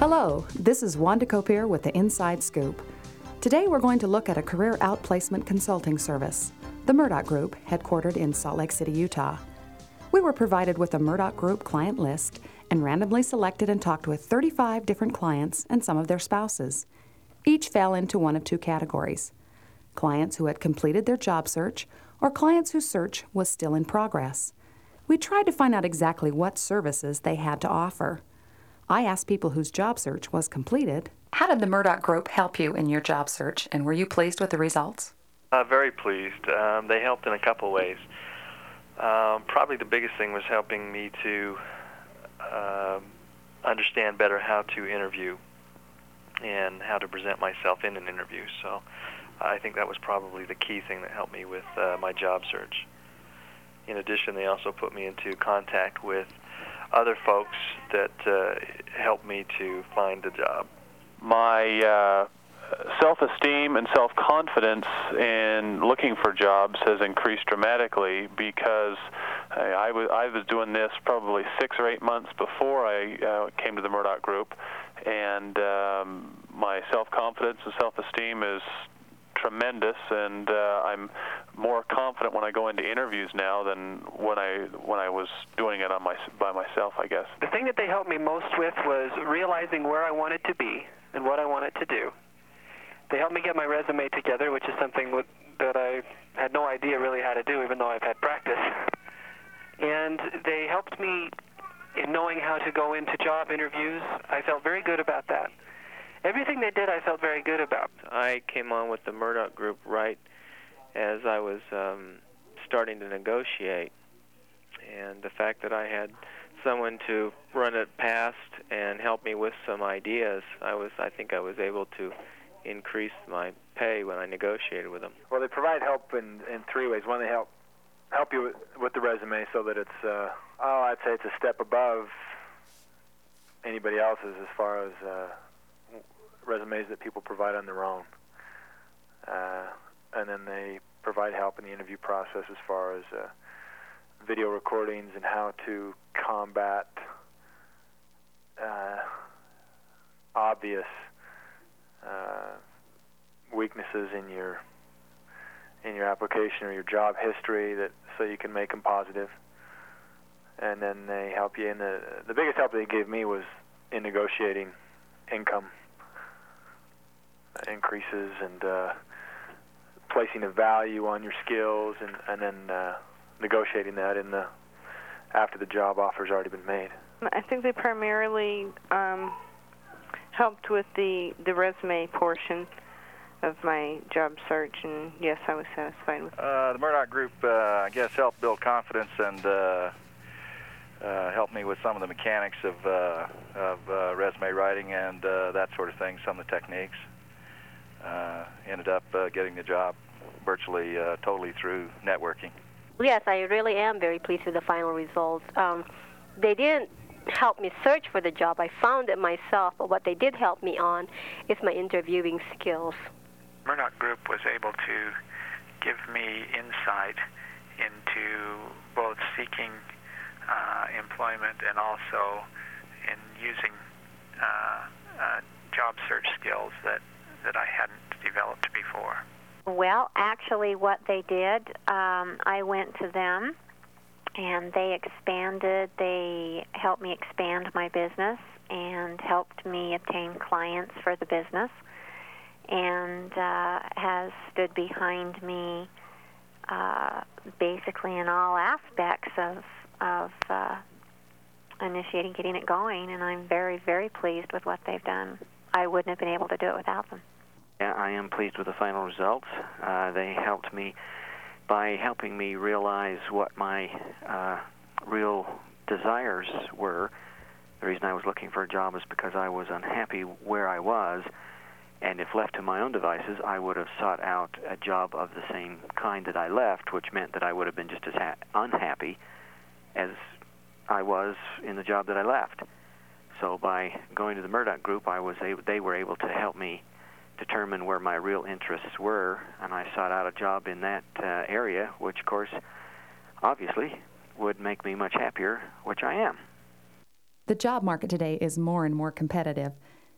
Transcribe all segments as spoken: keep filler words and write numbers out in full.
Hello, this is Wanda Copier with the Inside Scoop. Today we're going to look at a career outplacement consulting service, the Murdoch Group, headquartered in Salt Lake City, Utah. We were provided with a Murdoch Group client list and randomly selected and talked with thirty-five different clients and some of their spouses. Each fell into one of two categories: clients who had completed their job search or clients whose search was still in progress. We tried to find out exactly what services they had to offer. I asked people whose job search was completed, how did the Murdoch Group help you in your job search, and were you pleased with the results? Uh, very pleased. Um, they helped in a couple ways. Um, probably the biggest thing was helping me to uh, understand better how to interview and how to present myself in an interview. So I think that was probably the key thing that helped me with uh, my job search. In addition, they also put me into contact with other folks that uh, helped me to find a job. My uh, self-esteem and self-confidence in looking for jobs has increased dramatically because I, I, was, I was doing this probably six or eight months before I uh, came to the Murdoch Group, and um, my self-confidence and self-esteem is tremendous, and uh, I'm more confident when I go into interviews now than when I when I was doing it on my by myself, I guess. The thing that they helped me most with was realizing where I wanted to be and what I wanted to do. They helped me get my resume together, which is something that I had no idea really how to do, even though I've had practice. And they helped me in knowing how to go into job interviews. I felt very good about that. Everything they did I felt very good about. I came on with the Murdoch Group right as I was um, starting to negotiate. And the fact that I had someone to run it past and help me with some ideas, I was I think I was able to increase my pay when I negotiated with them. Well, they provide help in, in three ways. One, they help help you with, with the resume so that it's, uh, oh, I'd say it's a step above anybody else's as far as uh, resumes that people provide on their own. Uh, and then they provide help in the interview process as far as uh, video recordings and how to combat uh, obvious uh, weaknesses in your in your application or your job history, that so you can make them positive. And then they help you in the the biggest help they gave me was in negotiating income increases and uh, placing a value on your skills, and, and then uh, negotiating that in the after the job offer's already been made. I think they primarily um, helped with the, the resume portion of my job search, and yes, I was satisfied with it. Uh, the Murdoch Group, uh, I guess, helped build confidence and uh, uh, helped me with some of the mechanics of, uh, of uh, resume writing and uh, that sort of thing, some of the techniques. Uh, ended up uh, getting the job virtually uh, totally through networking. Yes, I really am very pleased with the final results. Um, they didn't help me search for the job. I found it myself, but what they did help me on is my interviewing skills. Murdoch Group was able to give me insight into both seeking uh, employment and also in using uh, uh, job search skills that that I hadn't developed before. Well, actually what they did, um, I went to them and they expanded, they helped me expand my business and helped me obtain clients for the business, and uh, has stood behind me uh, basically in all aspects of, of uh, initiating, getting it going, and I'm very, very pleased with what they've done. I wouldn't have been able to do it without them. I am pleased with the final results. Uh, they helped me by helping me realize what my uh, real desires were. The reason I was looking for a job is because I was unhappy where I was, and if left to my own devices, I would have sought out a job of the same kind that I left, which meant that I would have been just as ha- unhappy as I was in the job that I left. So by going to the Murdoch Group, I was able, they were able to help me determine where my real interests were, and I sought out a job in that uh, area, which, of course, obviously would make me much happier, which I am. The job market today is more and more competitive,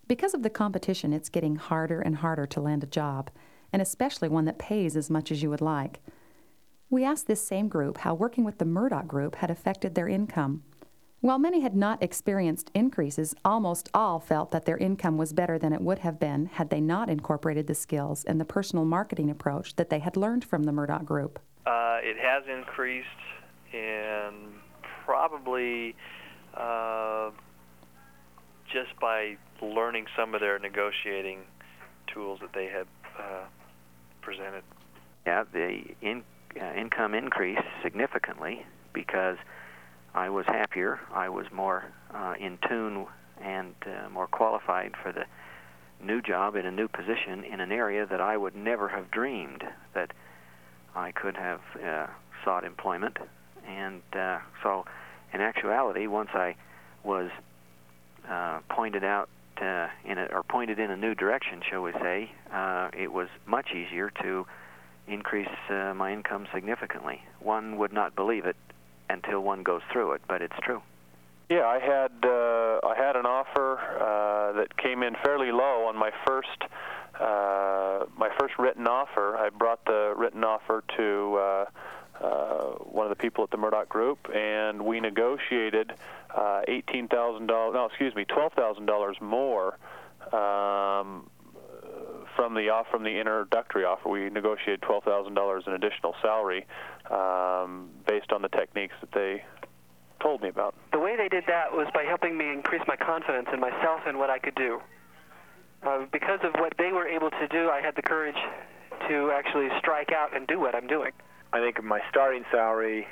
Because of the competition, it's getting harder and harder to land a job, and especially one that pays as much as you would like. We asked this same group how working with the Murdoch Group had affected their income. While many had not experienced increases, almost all felt that their income was better than it would have been had they not incorporated the skills and the personal marketing approach that they had learned from the Murdoch Group. Uh, it has increased, and probably uh, just by learning some of their negotiating tools that they had uh, presented. Yeah, the in, uh, income increased significantly because I was happier, I was more uh, in tune and uh, more qualified for the new job in a new position in an area that I would never have dreamed that I could have uh, sought employment. And uh, so in actuality, once I was uh, pointed out uh, in a, or pointed in a new direction, shall we say, uh, it was much easier to increase uh, my income significantly. One would not believe it until one goes through it, but it's true. Yeah, I had uh, I had an offer uh, that came in fairly low on my first uh, my first written offer. I brought the written offer to uh, uh, one of the people at the Murdoch Group, and we negotiated uh, eighteen thousand dollars. No, excuse me, twelve thousand dollars more um, from the off from the introductory offer. We negotiated twelve thousand dollars in additional salary um, based on the techniques that they told me about. The way they did that was by helping me increase my confidence in myself and what I could do. Uh, because of what they were able to do, I had the courage to actually strike out and do what I'm doing. I think my starting salary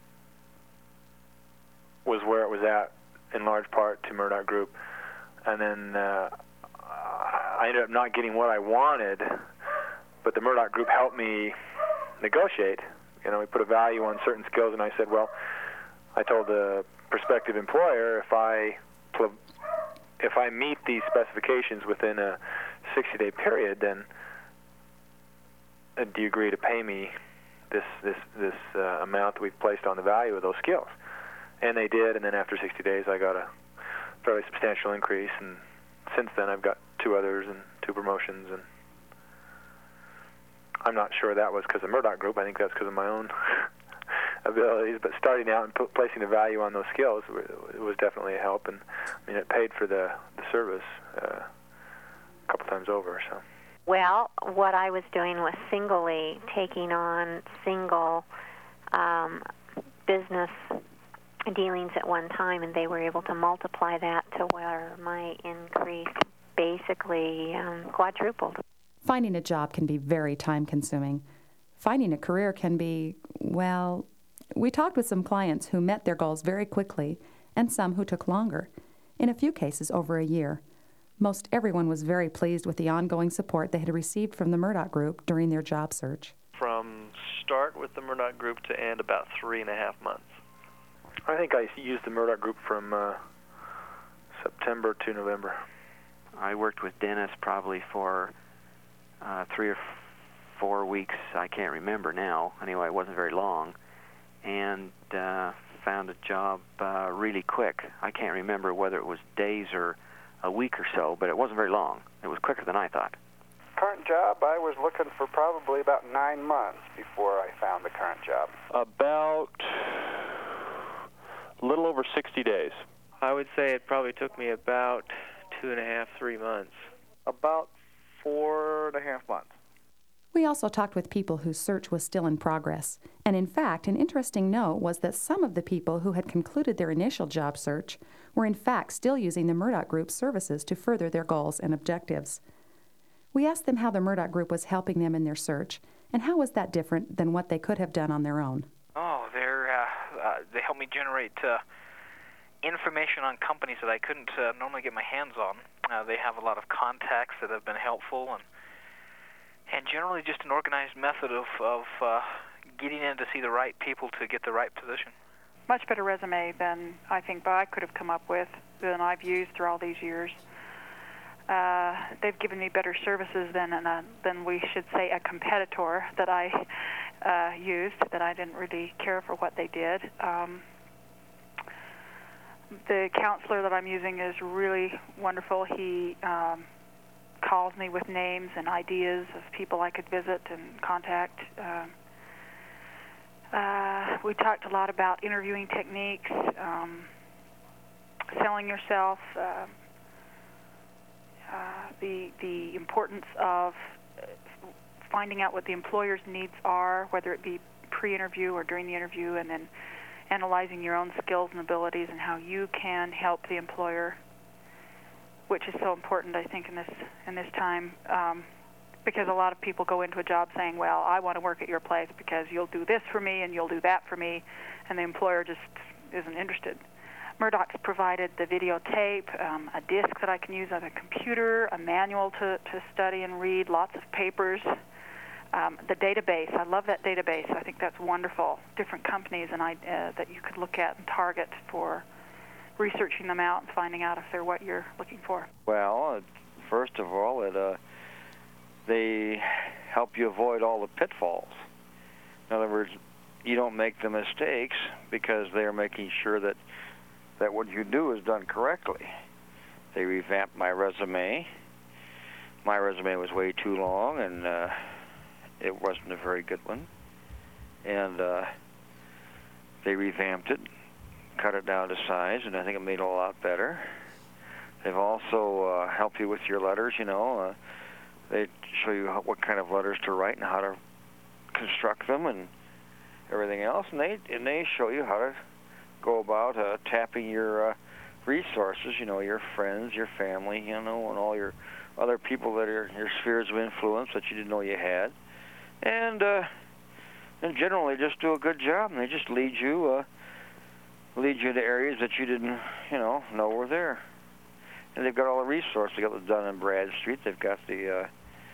was where it was at, in large part to Murdoch Group. And then uh, I ended up not getting what I wanted, but the Murdoch Group helped me negotiate. You know, we put a value on certain skills, and I said, well, I told the prospective employer, if I if I meet these specifications within a sixty-day period, then uh, do you agree to pay me this this this uh, amount that we've placed on the value of those skills? And they did, and then after sixty days, I got a fairly substantial increase, and since then I've got two others and two promotions, and I'm not sure that was because of Murdoch Group. I think that's because of my own abilities, but starting out and p- placing a value on those skills it was definitely a help, and I mean it paid for the, the service uh, a couple times over. So. Well, what I was doing was singly taking on single um, business dealings at one time, and they were able to multiply that to where my increase basically um, quadrupled. Finding a job can be very time-consuming. Finding a career can be, well, we talked with some clients who met their goals very quickly and some who took longer, in a few cases over a year. Most everyone was very pleased with the ongoing support they had received from the Murdoch Group during their job search. From start with the Murdoch Group to end, about three and a half months. I think I used the Murdoch Group from uh, September to November. I worked with Dennis probably for uh, three or f- four weeks. I can't remember now. Anyway, it wasn't very long. And uh, found a job uh, really quick. I can't remember whether it was days or a week or so, but it wasn't very long. It was quicker than I thought. Current job, I was looking for probably about nine months before I found the current job. About a little over sixty days. I would say it probably took me about two and a half, three months. About four and a half months. We also talked with people whose search was still in progress. And in fact, an interesting note was that some of the people who had concluded their initial job search were in fact still using the Murdoch Group's services to further their goals and objectives. We asked them how the Murdoch Group was helping them in their search, and how was that different than what they could have done on their own. Oh, they're, uh, uh, they helped me generate uh, information on companies that I couldn't uh, normally get my hands on. Uh, they have a lot of contacts that have been helpful, and and generally just an organized method of, of uh, getting in to see the right people to get the right position. Much better resume than I think I could have come up with, than I've used through all these years. Uh, they've given me better services than a, than we should say a competitor that I uh, used, that I didn't really care for what they did. Um, the counselor that I'm using is really wonderful. He um, calls me with names and ideas of people I could visit and contact. Um, uh, we talked a lot about interviewing techniques, um, selling yourself, uh, uh, the the importance of finding out what the employer's needs are, whether it be pre-interview or during the interview, and then analyzing your own skills and abilities and how you can help the employer, which is so important, I think, in this in this time, um, because a lot of people go into a job saying, well, I want to work at your place because you'll do this for me and you'll do that for me, and the employer just isn't interested. Murdoch's provided the videotape, um, a disc that I can use on a computer, a manual to, to study and read, lots of papers. Um, the database, I love that database. I think that's wonderful. Different companies and I, uh, that you could look at and target for researching them out and finding out if they're what you're looking for. Well, first of all, it uh, they help you avoid all the pitfalls. In other words, you don't make the mistakes because they're making sure that, that what you do is done correctly. They revamped my resume. My resume was way too long, and uh, it wasn't a very good one, and uh, they revamped it, cut it down to size, and I think it made it a lot better. They've also uh, helped you with your letters, you know. Uh, they show you how, what kind of letters to write and how to construct them and everything else, and they and they show you how to go about uh, tapping your uh, resources, you know, your friends, your family, you know, and all your other people that are your spheres of influence that you didn't know you had. And uh, in general, they just do a good job, and they just lead you, uh, lead you to areas that you didn't, you know, know were there. And they've got all the resources. They've got the Dun and Bradstreet. They've got the uh,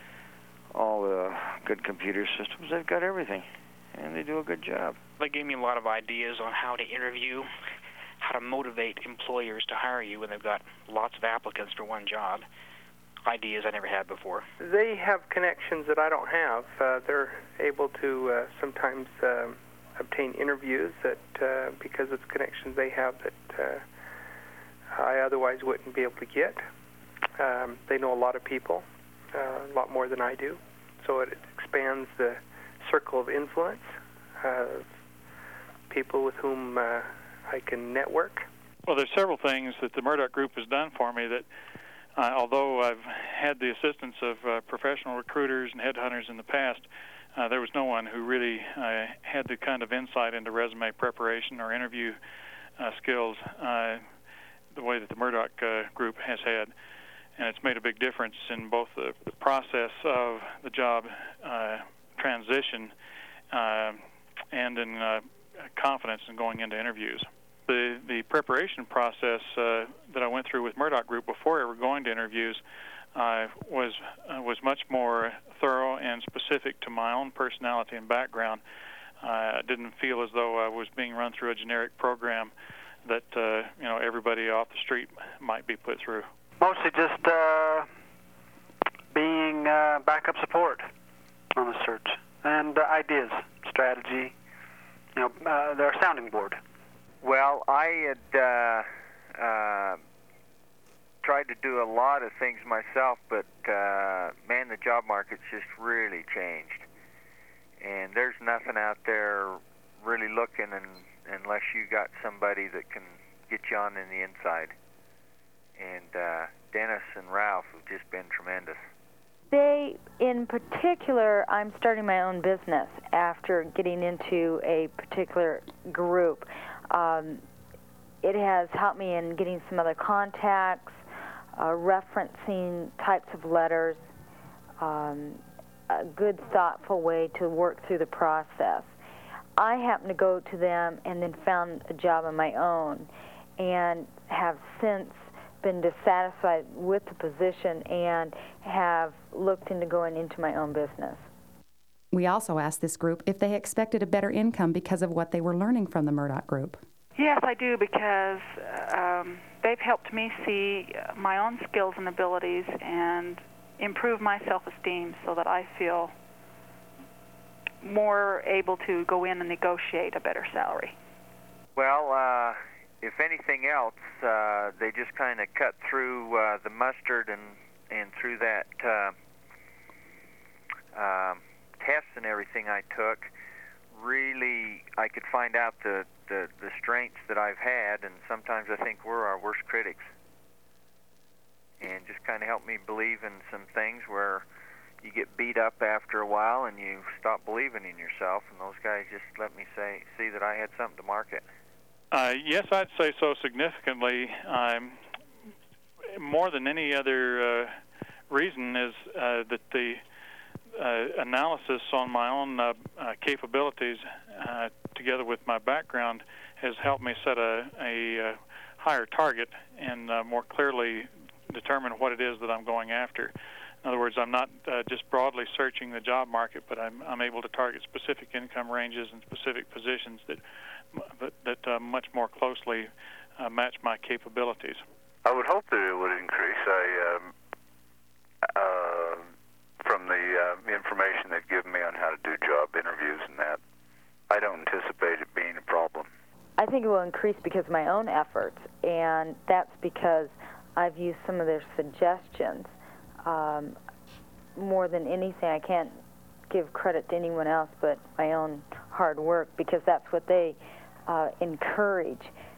all the good computer systems. They've got everything, and they do a good job. They gave me a lot of ideas on how to interview, how to motivate employers to hire you when they've got lots of applicants for one job. Ideas I never had before. They have connections that I don't have. Uh, they're able to uh, sometimes uh, obtain interviews that uh, because of the connections they have that uh, I otherwise wouldn't be able to get. Um, they know a lot of people, uh, a lot more than I do, so it expands the circle of influence of people with whom uh, I can network. Well, there's several things that the Murdoch Group has done for me that Uh, although I've had the assistance of uh, professional recruiters and headhunters in the past, uh, there was no one who really uh, had the kind of insight into resume preparation or interview uh, skills uh, the way that the Murdoch uh, Group has had. And it's made a big difference in both the, the process of the job uh, transition uh, and in uh, confidence in going into interviews. The, the preparation process uh, that I went through with Murdoch Group before ever going to interviews uh, was uh, was much more thorough and specific to my own personality and background. Uh, I didn't feel as though I was being run through a generic program that uh, you know everybody off the street might be put through. Mostly just uh, being uh, backup support on the search and uh, ideas, strategy. You know, uh, they're a sounding board. Well, I had uh, uh, tried to do a lot of things myself, but uh, man, the job market's just really changed. And there's nothing out there really looking and, unless you got somebody that can get you on in the inside. And uh, Dennis and Ralph have just been tremendous. They, in particular, I'm starting my own business after getting into a particular group. Um, it has helped me in getting some other contacts, uh, referencing types of letters, um, a good, thoughtful way to work through the process. I happened to go to them and then found a job on my own and have since been dissatisfied with the position and have looked into going into my own business. We also asked this group if they expected a better income because of what they were learning from the Murdoch Group. Yes, I do, because um, they've helped me see my own skills and abilities and improve my self-esteem so that I feel more able to go in and negotiate a better salary. Well, uh, if anything else, uh, they just kind of cut through uh, the mustard and, and through that uh, uh, test and everything I took. Really, I could find out the, the, the strengths that I've had, and sometimes I think we're our worst critics. And just kind of helped me believe in some things where you get beat up after a while and you stop believing in yourself, and those guys just let me say see that I had something to market. Uh, yes, I'd say so significantly. Um, more than any other uh, reason is uh, that the uh, analysis on my own uh, uh, capabilities, uh, together with my background, has helped me set a, a uh, higher target and uh, more clearly determine what it is that I'm going after. In other words, I'm not uh, just broadly searching the job market, but I'm, I'm able to target specific income ranges and specific positions that that, that uh, much more closely uh, match my capabilities. I would hope that it would increase. I, um, uh, from the uh, information they've given me on how to do job interviews and that, I don't anticipate it being a problem. I think it will increase because of my own efforts, and that's because I've used some of their suggestions. Um, more than anything, I can't give credit to anyone else but my own hard work, because that's what they uh, encourage.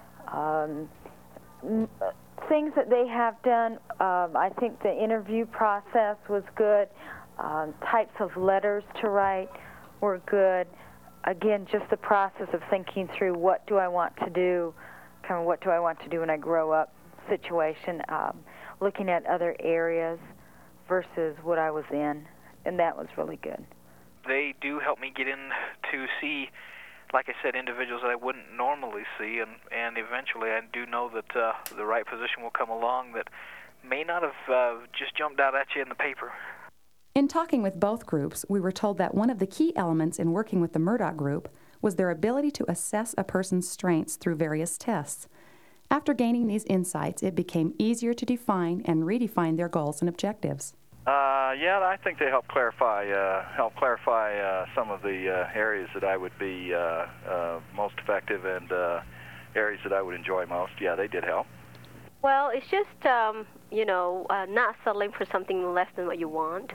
Um, m- things that they have done, um, I think the interview process was good. Um, types of letters to write were good. Again, just the process of thinking through what do I want to do, kind of what do I want to do when I grow up situation, um, looking at other areas versus what I was in, and that was really good. They do help me get in to see, like I said, individuals that I wouldn't normally see, and, and eventually I do know that uh, the right position will come along that may not have uh, just jumped out at you in the paper. In talking with both groups, we were told that one of the key elements in working with the Murdoch Group was their ability to assess a person's strengths through various tests. After gaining these insights, it became easier to define and redefine their goals and objectives. Uh, yeah, I think they help clarify uh, help clarify uh, some of the uh, areas that I would be uh, uh, most effective and uh, areas that I would enjoy most. Yeah, they did help. Well, it's just, um, you know, uh, not settling for something less than what you want.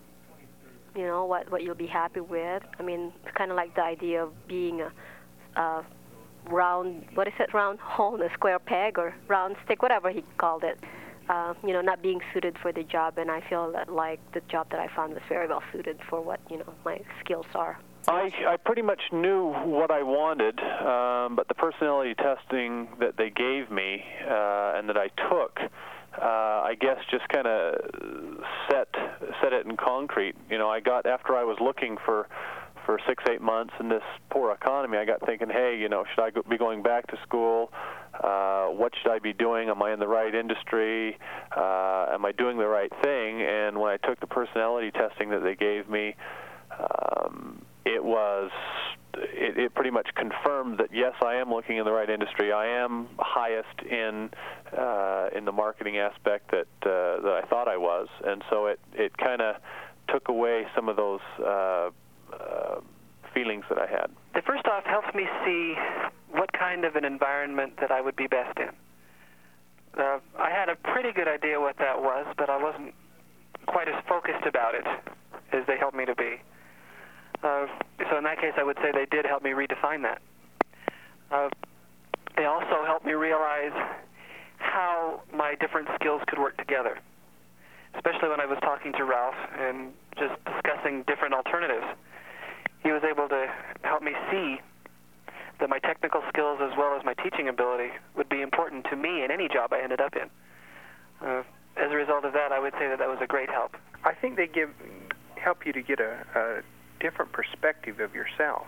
You know, what, what you'll be happy with. I mean, it's kind of like the idea of being a, a round, what is it, round hole in a square peg, or round stick, whatever he called it. Uh, you know, not being suited for the job, and I feel that, like, the job that I found was very well suited for what, you know, my skills are. I, I pretty much knew what I wanted, um, but the personality testing that they gave me uh, and that I took, uh, I guess just kind of set set it in concrete. You know, I got, after I was looking for for six, eight months in this poor economy, I got thinking, hey, you know, should I go, be going back to school? Uh, what should I be doing? Am I in the right industry? Uh, am I doing the right thing? And when I took the personality testing that they gave me, um, it was, it, it pretty much confirmed that, yes, I am looking in the right industry. I am highest in uh, in the marketing aspect that uh, that I thought I was. And so it, it kind of took away some of those uh, uh, feelings that I had. It first off helps me see what kind of an environment that I would be best in. Uh, I had a pretty good idea what that was, but I wasn't quite as focused about it as they helped me to be. Uh, so in that case, I would say they did help me redefine that. Uh, they also helped me realize how my different skills could work together, especially when I was talking to Ralph and just discussing different alternatives. He was able to help me see that my technical skills as well as my teaching ability would be important to me in any job I ended up in. Uh, as a result of that, I would say that that was a great help. I think they give help you to get a, a different perspective of yourself.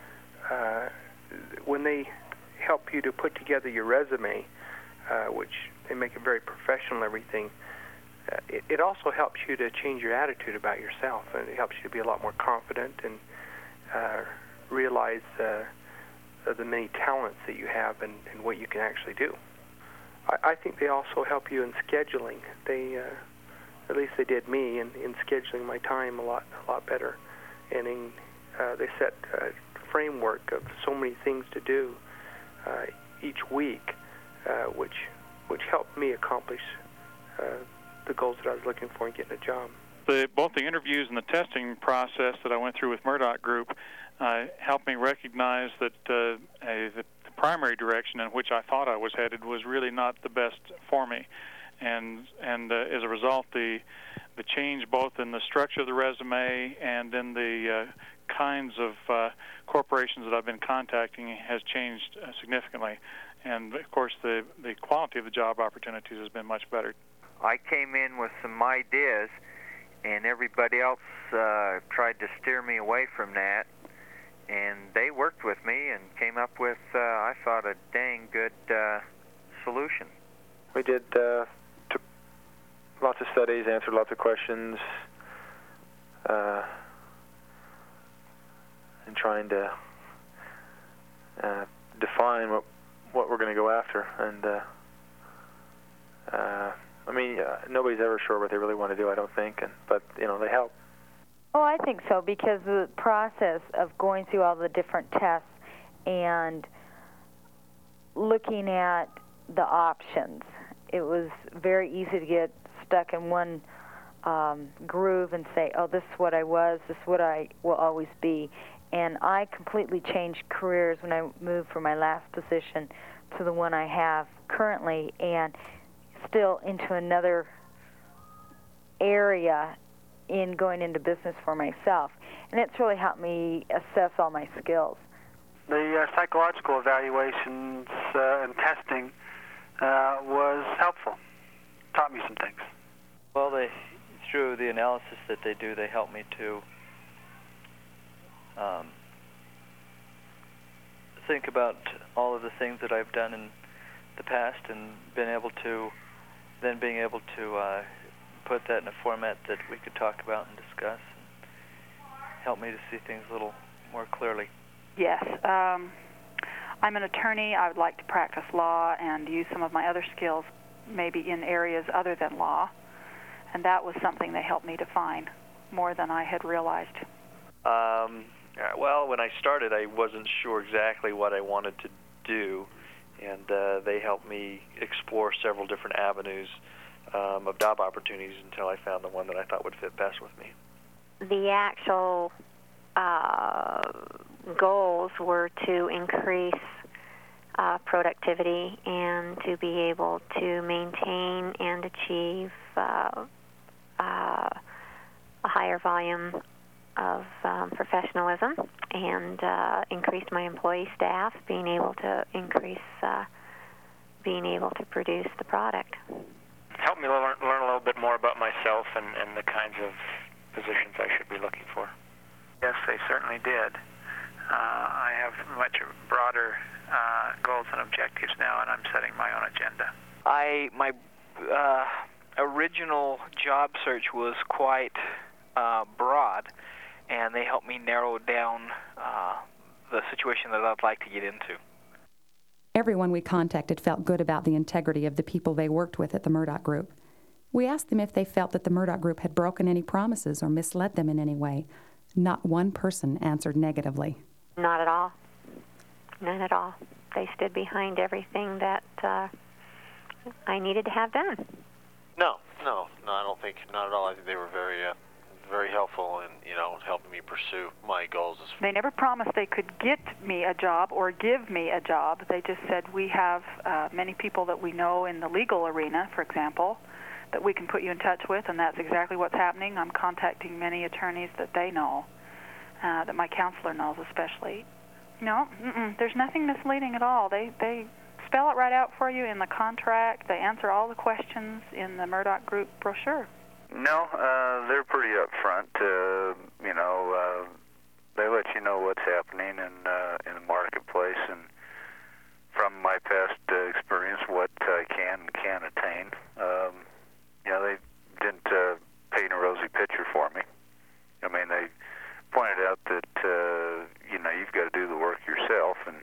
Uh, when they help you to put together your resume, uh, which they make it very professional and everything, uh, it, it also helps you to change your attitude about yourself, and it helps you to be a lot more confident and uh, realize uh, the many talents that you have and, and what you can actually do. I, I think they also help you in scheduling. They, uh, at least they did me, in, in scheduling my time a lot, a lot better. And in, uh, they set a framework of so many things to do uh, each week uh, which which helped me accomplish uh, the goals that I was looking for in getting a job. The, both the interviews and the testing process that I went through with Murdoch Group uh, helped me recognize that uh, a, the, the primary direction in which I thought I was headed was really not the best for me. And and uh, as a result, the the change both in the structure of the resume and in the uh, kinds of uh, corporations that I've been contacting has changed uh, significantly. And of course, the the quality of the job opportunities has been much better. I came in with some ideas, and everybody else uh, tried to steer me away from that. And they worked with me and came up with, uh, I thought, a dang good uh, solution. We did uh, took lots of studies, answered lots of questions, uh, and trying to uh, define what what we're going to go after. And uh, uh, I mean, uh, nobody's ever sure what they really want to do, I don't think. And but you know, they help. Oh, I think so, because the process of going through all the different tests and looking at the options, it was very easy to get stuck in one um, groove and say, oh, this is what I was, this is what I will always be. And I completely changed careers when I moved from my last position to the one I have currently, and still into another area in going into business for myself. And it's really helped me assess all my skills. The uh, psychological evaluations uh, and testing uh, was helpful. Taught me some things. Well, they through the analysis that they do, they help me to um, think about all of the things that I've done in the past, and been able to then being able to uh, put that in a format that we could talk about and discuss, and help me to see things a little more clearly. Yes. Um, I'm an attorney. I would like to practice law and use some of my other skills maybe in areas other than law, and that was something they helped me define more than I had realized. Um, well, when I started, I wasn't sure exactly what I wanted to do, and uh, they helped me explore several different avenues um, of job opportunities until I found the one that I thought would fit best with me. The actual uh, goals were to increase uh, productivity and to be able to maintain and achieve uh, uh, a higher volume of um, professionalism, and uh, increase my employee staff, being able to increase, uh, being able to produce the product. Helped me learn, learn a little bit more about myself and, and the kinds of positions I should be looking for. Yes, they certainly did. Uh, I have much broader uh, goals and objectives now, and I'm setting my own agenda. I my uh, original job search was quite uh, broad, and they helped me narrow down uh, the situation that I'd like to get into. Everyone we contacted felt good about the integrity of the people they worked with at the Murdoch Group. We asked them if they felt that the Murdoch Group had broken any promises or misled them in any way. Not one person answered negatively. Not at all. None at all. They stood behind everything that uh, I needed to have done. No, no, no, I don't think, not at all. I think they were very, uh, very helpful in, you know, helping me pursue my goals. They never promised they could get me a job or give me a job. They just said, we have uh, many people that we know in the legal arena, for example, that we can put you in touch with, and that's exactly what's happening. I'm contacting many attorneys that they know, uh, that my counselor knows especially. No, mm-mm, there's nothing misleading at all. They they spell it right out for you in the contract. They answer all the questions in the Murdoch Group brochure. No, uh, they're pretty upfront. Uh, you know, uh, they let you know what's happening in uh, in the marketplace, and from my past uh, experience, what I can and can't attain. Um, you know, they didn't uh, paint a rosy picture for me. I mean, they pointed out that uh, you know, you've got to do the work yourself, and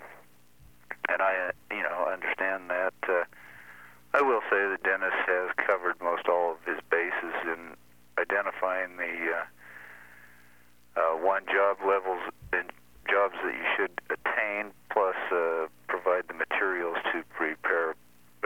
and I uh, you know understand that. Uh, I will say that Dennis has covered most all of his bases in identifying the uh, uh, one job levels and jobs that you should attain, plus uh, provide the materials to prepare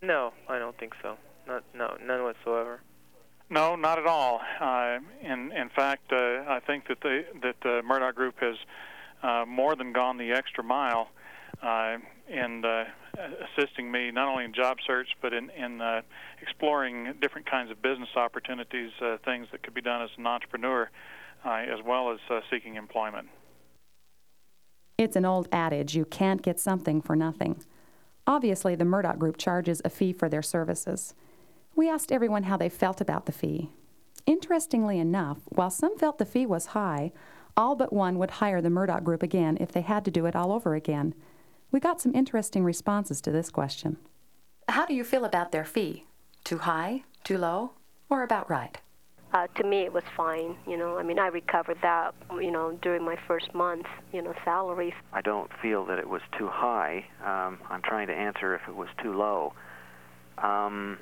No, I don't think so. Not, no, none whatsoever. No, not at all. Uh, in in fact, uh, I think that the that the Murdoch Group has uh, more than gone the extra mile uh, in uh, assisting me not only in job search but in in uh, exploring different kinds of business opportunities, uh, things that could be done as an entrepreneur, uh, as well as uh, seeking employment. It's an old adage: you can't get something for nothing. Obviously, the Murdoch Group charges a fee for their services. We asked everyone how they felt about the fee. Interestingly enough, while some felt the fee was high, all but one would hire the Murdoch Group again if they had to do it all over again. We got some interesting responses to this question. How do you feel about their fee? Too high, too low, or about right? Uh, to me, it was fine. You know, I mean, I recovered that, you know, during my first month, you know, salary. I don't feel that it was too high. Um, I'm trying to answer if it was too low. Um,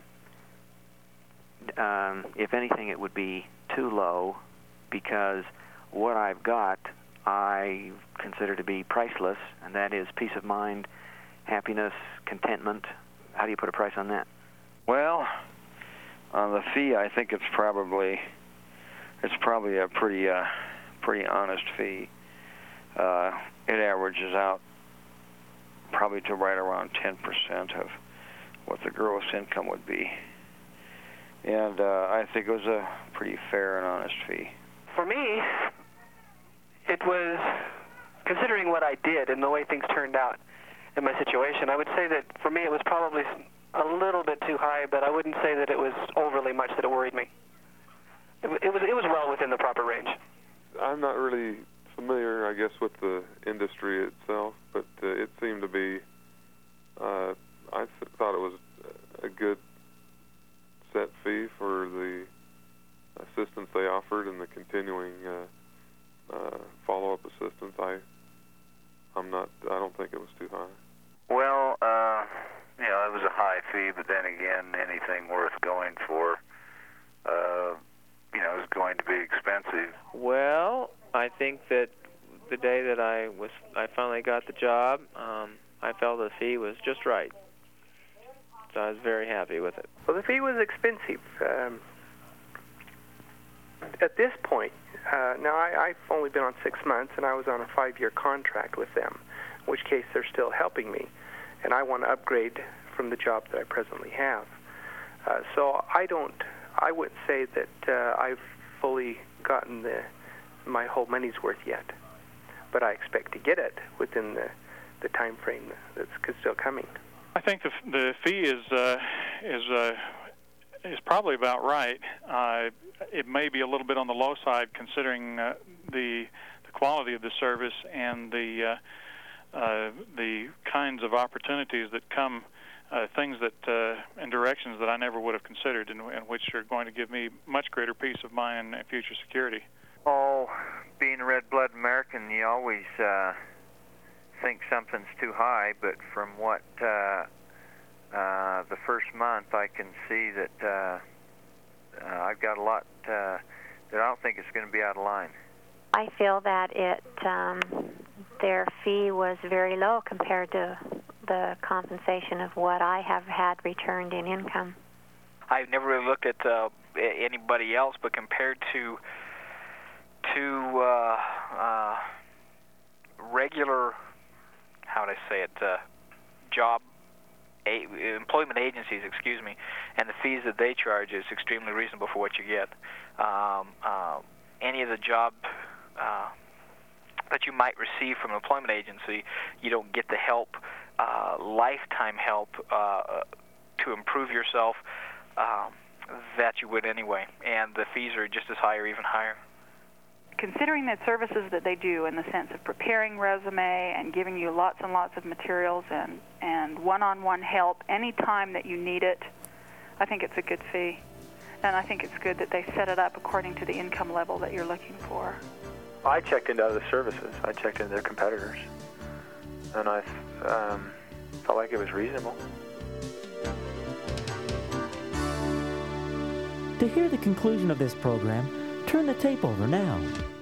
um, if anything, it would be too low, because what I've got I consider to be priceless, and that is peace of mind, happiness, contentment. How do you put a price on that? Well, on the fee, I think it's probably it's probably a pretty uh, pretty honest fee. Uh, it averages out probably to right around ten percent of what the gross income would be, and uh, I think it was a pretty fair and honest fee. For me, it was, considering what I did and the way things turned out in my situation, I would say that for me it was probably a little bit too high, but I wouldn't say that it was overly much that it worried me. It, it was it was well within the proper range. I'm not really familiar, I guess, with the industry itself, but uh, it seemed to be, uh, I th- thought it was a good set fee for the assistance they offered and the continuing uh, uh, follow-up assistance. I, I'm not, I don't think it was too high. Well, uh, you know, it was a high fee, but then again, anything worth going for, uh, you know, is going to be expensive. Well, I think that the day that I was, I finally got the job, um, I felt the fee was just right. So I was very happy with it. Well, the fee was expensive. Um, at this point, uh, now I, I've only been on six months, and I was on a five-year contract with them, in which case they're still helping me, and I want to upgrade from the job that I presently have. Uh, so I don't, I wouldn't say that uh, I've fully gotten the my whole money's worth yet, but I expect to get it within the, the time frame that's still coming. I think the the fee is uh, is uh, is probably about right. Uh, it may be a little bit on the low side considering uh, the the quality of the service and the uh, uh, the kinds of opportunities that come, uh, things that uh, and directions that I never would have considered, and, and which are going to give me much greater peace of mind and future security. Oh, being a red-blooded American, you always uh, think something's too high, but from what uh, uh, the first month, I can see that uh, uh, I've got a lot uh, that I don't think is going to be out of line. I feel that it um, their fee was very low compared to the compensation of what I have had returned in income. I've never really looked at uh, anybody else, but compared to to uh, uh, regular, how would I say it, uh, job, a, employment agencies, excuse me, and the fees that they charge is extremely reasonable for what you get. Um, uh, any of the job uh, that you might receive from an employment agency, you don't get the help, uh, lifetime help uh, to improve yourself um, that you would anyway, and the fees are just as high or even higher. Considering the services that they do in the sense of preparing resume and giving you lots and lots of materials and, and one-on-one help any time that you need it, I think it's a good fee. And I think it's good that they set it up according to the income level that you're looking for. I checked into other services. I checked into their competitors. And I um, felt like it was reasonable. To hear the conclusion of this program, turn the tape over now.